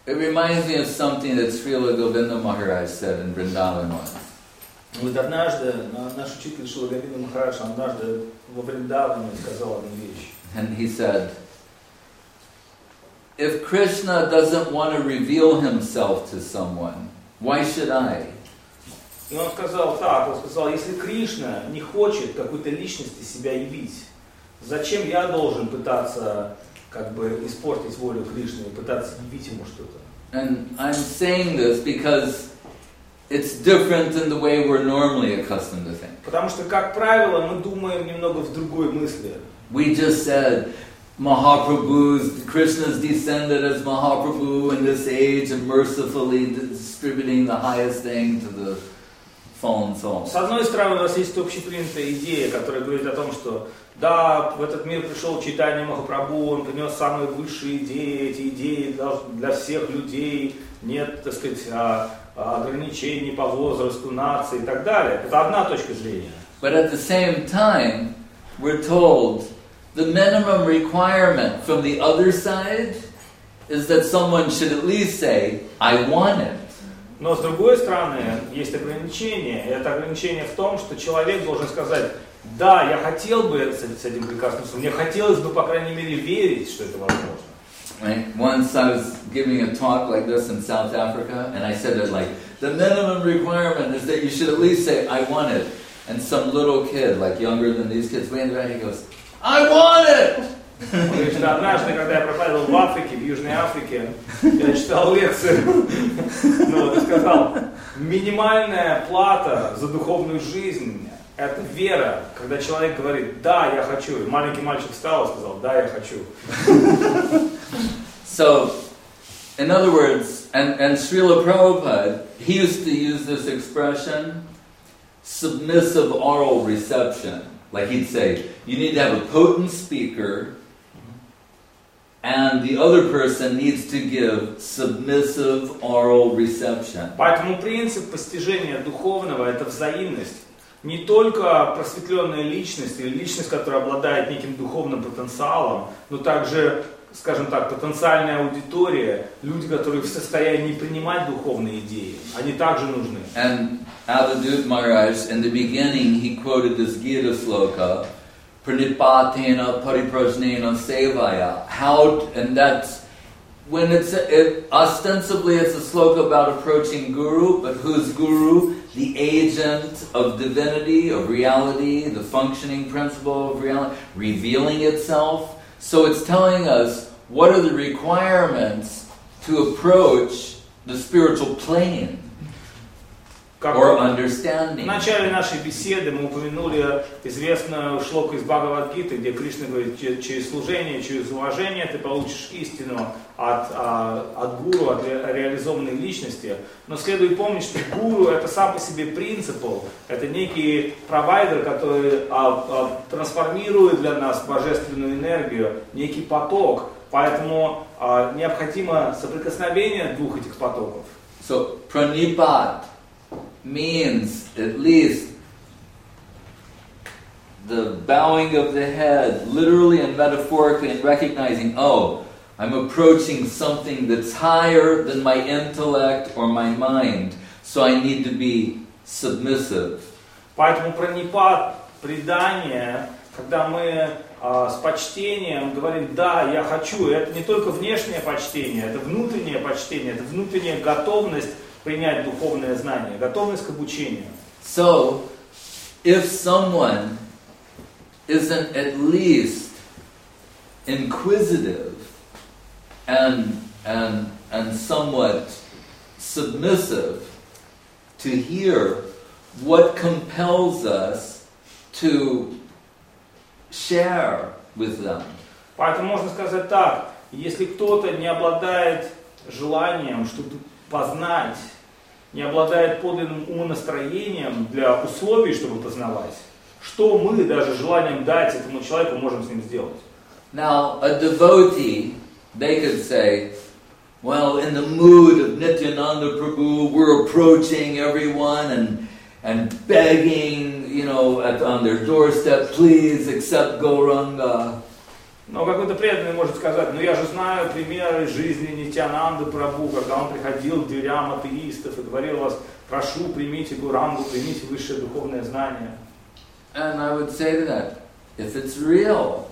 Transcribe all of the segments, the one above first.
It reminds me of something that Srila Govinda Maharaj said in Vrindavan once. Вот однажды наш учитель Шрила Говинда Махарадж однажды во Вриндаване сказал одну вещь. And he said, if Krishna doesn't want to reveal himself to someone, why should I? И он сказал так, он сказал, если Кришна не хочет какой-то личности себя явить, зачем я должен пытаться как бы испортить волю Кришны и пытаться явить ему что-то? And I'm saying this because it's different than the way we're normally accustomed to think. Потому что, как правило, мы думаем немного в другой мысли. We just said, Krishna's descended as Mahaprabhu in this age and mercifully distributing the highest thing to the fallen souls. С одной стороны, у нас есть общепринятая идея, которая говорит о том, что да, в этот мир пришел Чайтанья Махапрабху, он принес самые высшие идеи, эти идеи для всех людей, нет, так сказать, ограничений по возрасту, нации и так далее. Это одна точка зрения. But at the same time, we're told the minimum requirement from the other side is that someone should at least say, I want it. Но с другой стороны, есть ограничение. И это ограничение в том, что человек должен сказать, да, я хотел бы с этим прикоснуться, мне хотелось бы, по крайней мере, верить, что это возможно. Right? Once I was giving a talk like this in South Africa, and I said that like, the minimum requirement is that you should at least say, I want it. And some little kid, like younger than these kids, leaned around and he goes, I want it! Он говорит, что однажды, когда я проповедовал в Африке, в Южной Африке, я читал лекцию, и сказал, минимальная плата за духовную жизнь – это вера, когда человек говорит, да, я хочу. И маленький мальчик встал и сказал, да, я хочу. So, in other words, and Srila Prabhupada, he used to use this expression, submissive oral reception. Like he'd say, you need to have a potent speaker, and the other person needs to give submissive oral reception. Поэтому принцип постижения духовного – это взаимность. Не только просветленная личность или личность, которая обладает неким духовным потенциалом, но также, скажем так, потенциальная аудитория, люди, которые в состоянии принимать духовные идеи, они также нужны. And Avadut Maharaj, in the beginning, he quoted this Gita sloka, Pranipatena Pariprajnena Sevaya. How, and that's, when ostensibly it's a sloka about approaching Guru, but who's Guru? The agent of divinity, of reality, the functioning principle of reality, revealing itself. So it's telling us what are the requirements to approach the spiritual plane or understanding. В начале нашей беседы мы упомянули известную шлоку из Бхагавад-гиты, где Кришна говорит, через служение, через уважение ты получишь истину от гуру, от реализованной личности. Но следует помнить, что гуру это сам по себе принцип, это некий провайдер, который трансформирует для нас божественную энергию, некий поток. Поэтому необходимо соприкосновение двух этих потоков. So, pranipat means at least the bowing of the head, literally and metaphorically, and recognizing, oh, I'm approaching something that's higher than my intellect or my mind, so I need to be submissive. Поэтому пранипат, предание, когда мы с почтением говорим, да, я хочу, это не только внешнее почтение, это внутреннее почтение, это внутренняя готовность принять духовное знание, готовность к обучению. So, if someone isn't at least inquisitive and somewhat submissive to hear what compels us to share with them. Поэтому можно сказать так, если кто-то не обладает желанием что-то познать, не обладает подлинным умонастроением для условий, чтобы познавать, что мы даже желанием дать этому человеку можем с ним сделать? Now, a devotee, they could say, well, in the mood of Nityananda Prabhu, we're approaching everyone and begging, on their doorstep, please accept Gauranga. Но какой-то преданный может сказать, ну я же знаю примеры жизни Нитьянанды Прабху, когда он приходил к дверям атеистов и говорил вас, прошу, примите Гурангу, примите высшее духовное знание. And I would say to that, if it's real,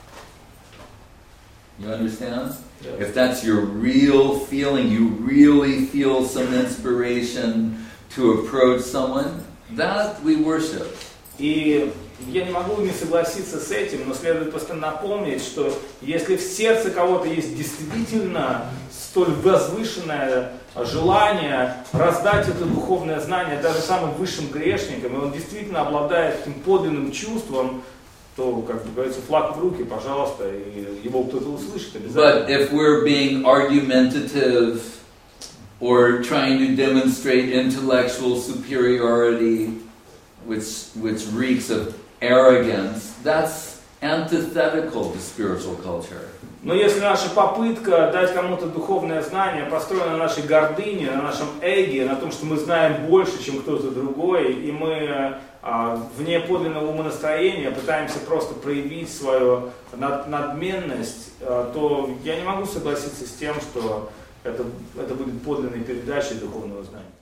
you understand? Yes. If that's your real feeling, you really feel some inspiration to approach someone, that we worship. И я не могу не согласиться с этим, но следует постоянно помнить, что если в сердце кого-то есть действительно столь возвышенное желание раздать это духовное знание даже самым высшим грешникам, и он действительно обладает этим подлинным чувством, то, как говорится, флаг в руки, пожалуйста, и его кто-то услышит обязательно. But if we're being argumentative or trying to demonstrate intellectual superiority, which reeks of arrogance, that's antithetical to spiritual culture. Но если наша попытка дать кому-то духовное знание построена на нашей гордыне, на нашем эге, на том, что мы знаем больше, чем кто-то другой, и мы вне подлинного умонастроения пытаемся просто проявить свою надменность, то я не могу согласиться с тем, что это будет подлинной передачей духовного знания.